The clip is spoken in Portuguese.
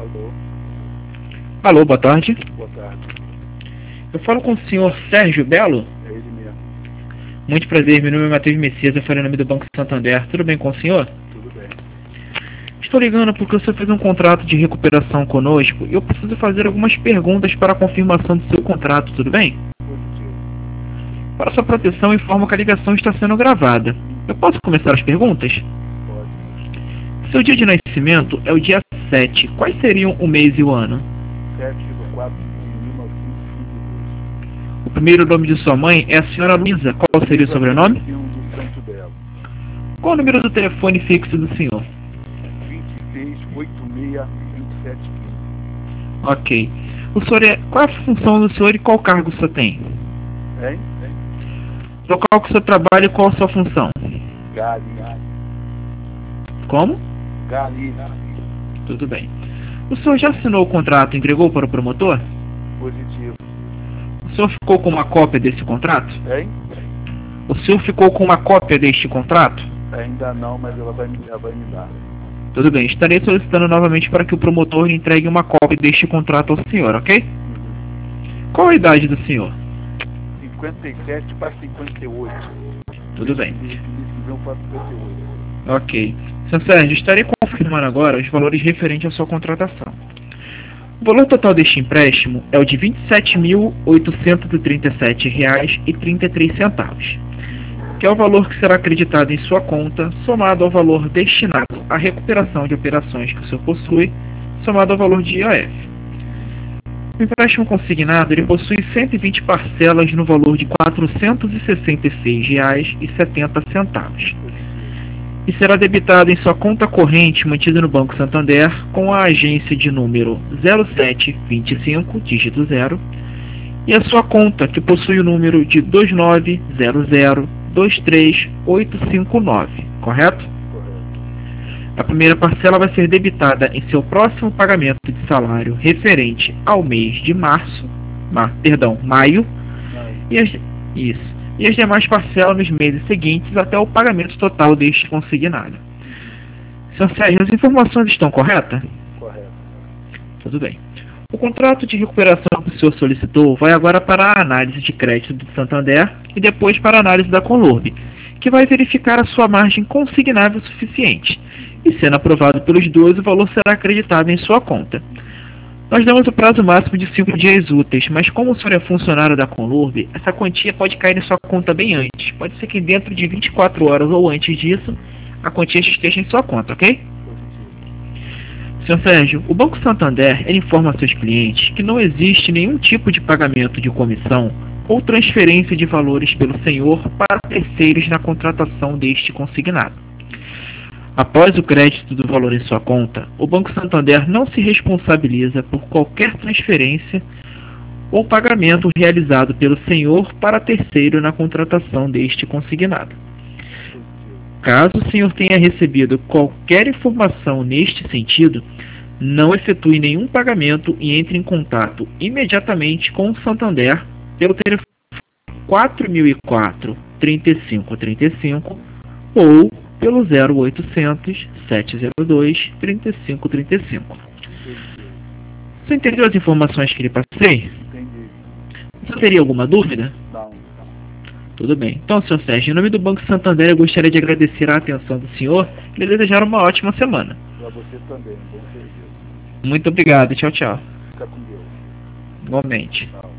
Alô? Alô, boa tarde. Boa tarde. Eu falo com o senhor Sérgio Belo? É ele mesmo. Muito prazer, meu nome é Matheus Messias, eu falo em nome do Banco Santander. Tudo bem com o senhor? Tudo bem. Estou ligando porque o senhor fez um contrato de recuperação conosco e eu preciso fazer algumas perguntas para a confirmação do seu contrato, tudo bem? Positivo. Para sua proteção, informo que a ligação está sendo gravada. Eu posso começar as perguntas? Pode. Seu dia de nascimento é o dia 7. Quais seriam o mês e o ano? 7/4/1952. O primeiro nome de sua mãe é a senhora Luísa. Qual seria o sobrenome? Do Santo Belo. Qual o número do telefone fixo do senhor? 26862715. Ok. Qual é a função do senhor e qual cargo o senhor tem? Hein? Local que o senhor trabalha e qual a sua função? Gali. Como? Gali. Tudo bem. O senhor já assinou o contrato e entregou para o promotor? Positivo. O senhor ficou com uma cópia desse contrato? Hein? O senhor ficou com uma cópia deste contrato? Ainda não, mas ela vai me dar. Tudo bem. Estarei solicitando novamente para que o promotor lhe entregue uma cópia deste contrato ao senhor, ok? Qual a idade do senhor? 57 para 58. Tudo bem. Decisão para 58. Ok. Sr. Sérgio, estarei confirmando agora os valores referentes à sua contratação. O valor total deste empréstimo é o de R$ 27.837,33, que é o valor que será acreditado em sua conta, somado ao valor destinado à recuperação de operações que o senhor possui, somado ao valor de IOF. O empréstimo consignado ele possui 120 parcelas no valor de R$ 466,70 e será debitado em sua conta corrente mantida no Banco Santander com a agência de número 0725, dígito 0, e a sua conta que possui o número de 290023859, correto? A primeira parcela vai ser debitada em seu próximo pagamento de salário referente ao mês de maio, e as demais parcelas nos meses seguintes até o pagamento total deste consignado. Sr. Sérgio, as informações estão corretas? Correto. Tudo bem. O contrato de recuperação que o senhor solicitou vai agora para a análise de crédito do Santander e depois para a análise da Conlurb, que vai verificar a sua margem consignável suficiente. E sendo aprovado pelos dois, o valor será acreditado em sua conta. Nós damos o prazo máximo de 5 dias úteis, mas como o senhor é funcionário da Conlurb, essa quantia pode cair em sua conta bem antes. Pode ser que dentro de 24 horas ou antes disso, a quantia esteja em sua conta, ok? Sr. Sérgio, o Banco Santander informa a seus clientes que não existe nenhum tipo de pagamento de comissão ou transferência de valores pelo senhor para terceiros na contratação deste consignado. Após o crédito do valor em sua conta, o Banco Santander não se responsabiliza por qualquer transferência ou pagamento realizado pelo senhor para terceiro na contratação deste consignado. Caso o senhor tenha recebido qualquer informação neste sentido, não efetue nenhum pagamento e entre em contato imediatamente com o Santander pelo telefone 4004 3535 ou pelo 0800 702 3535. Você entendeu as informações que lhe passei? Entendi. Você teria alguma dúvida? Não. Tudo bem. Então, Sr. Sérgio, em nome do Banco Santander, eu gostaria de agradecer a atenção do senhor e lhe desejar uma ótima semana. Para você também. Bom serviço. Muito obrigado. Tchau, tchau. Fica com Deus. Igualmente. Tchau.